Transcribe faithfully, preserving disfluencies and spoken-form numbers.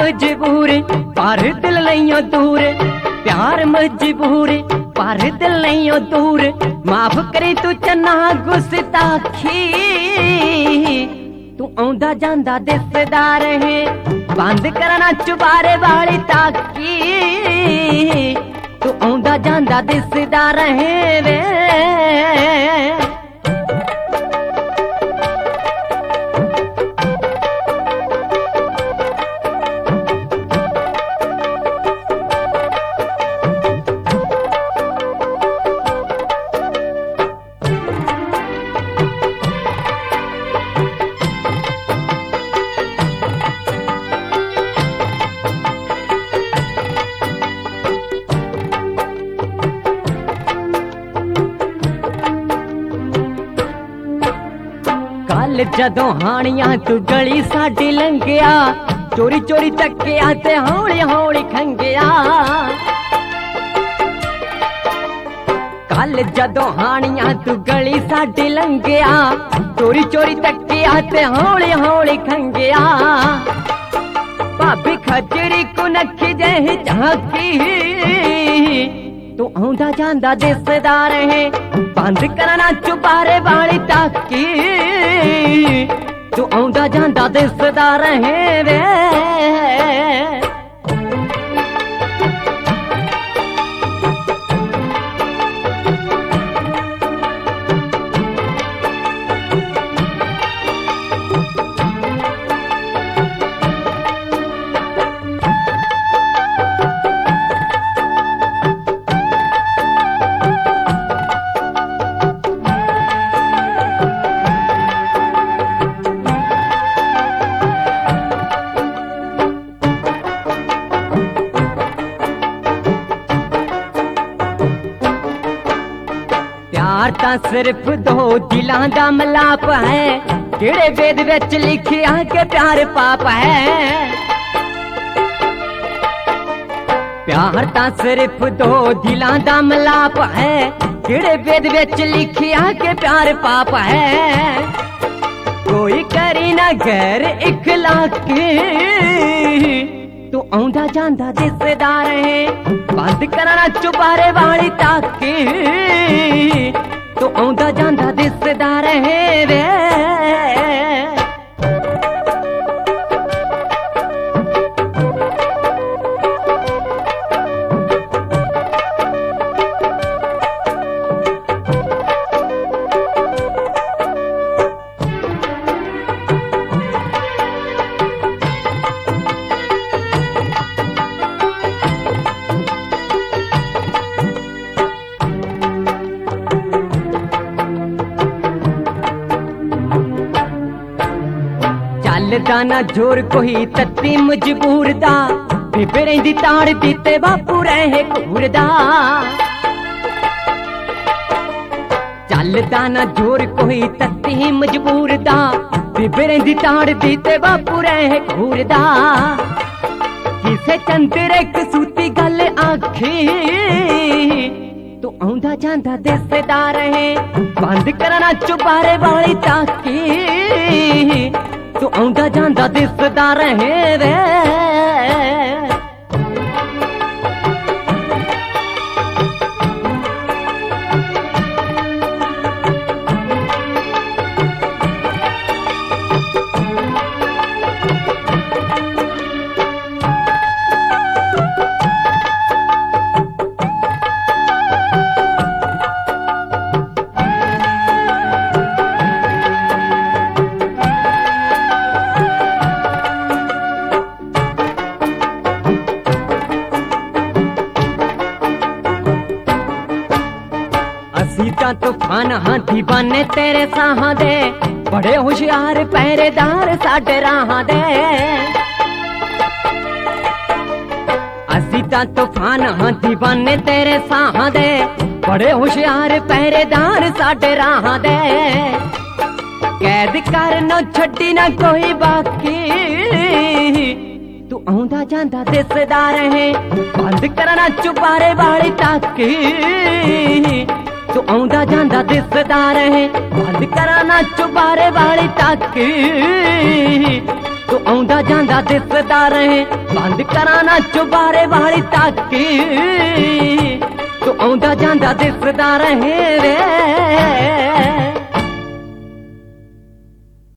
मजबूर पर दिल नहीं दूर, प्यार मजबूर पर दिल नहीं दूर। माफ करी तू चन्ना गुस्ताखी, तू आंदा जांदा दिसदा रहे, बंद करना चुबारे वाली ताकी, तू आंदा जांदा दिसदा रहे वे। कल जदों हानिया तू गली साडी लंघिया, चोरी चोरी तकिया ते हौली हौली खंगिया। कल जदों हानिया तू गली साडी लंघिया, चोरी चोरी तकिया ते हौली हौली खंगिया। भाभी खजरी को नखी जही झांकी, तू आंदा जांदा दिसदा रहे, बंद करना चुबारे वाली ताकी, तू आंदा जांदा दिसदा रहे वे। प्यार तां सिर्फ दो दिलां दा मलाप है, केड़े वेद विच लिखिया के प्यार पाप है। प्यार तां सिर्फ दो दिलां दा मलाप है, केड़े वेद विच लिखिया के प्यार पाप है। कोई करी ना गैर इखलाकी, तू आंदा जांदा दिसदा रहे, बंद करना चुबारे वाली ताकी, तू आंदा जांदा दिसदा रहे वे। चलदा ना जोर कोई तत्ती मजबूर दा, बेबे दी ताड़ दीते बापू रहे घूर दा। चलदा ना जोर कोई तत्ती मजबूर दा, बेबे दी ताड़ दीते बापू रहे घूर दा। किसे चंदरे कसूती गल आखी, तू आंदा जांदा दिसदा रहे, बंद करना चुबारे वाली ताकी, तू आंदा जांदा दिसदा रहे वे। सीता तूफान हाथी बने तेरे साहां दे, बड़े होशियार पहरेदार साडे राहां दे। सीता तूफान हाथी बने तेरे साहां दे, बड़े होशियार पहरेदार साडे राहां दे। कैद कर न छड्डी ना कोई बाकी, तू आंदा जांदा दिसदा रहे, बंद करना चुबारे वाली ताकी, तू आंदा जांदा दिसदा रहे, बंद करना चुबारे वाली ताकी, तू आंदा ਆਉਂਦਾ ਜਾਂਦਾ ਦਿਸਦਾ ਰਹੇ ਬੰਦ ਕਰਾਂ ਨਾ ਚੁਬਾਰੇ ਵਾਲੀ ਤਾਕੀ ਤੂੰ ਆਉਂਦਾ ਜਾਂਦਾ ਦਿਸਦਾ ਰਹੇ ਵੇ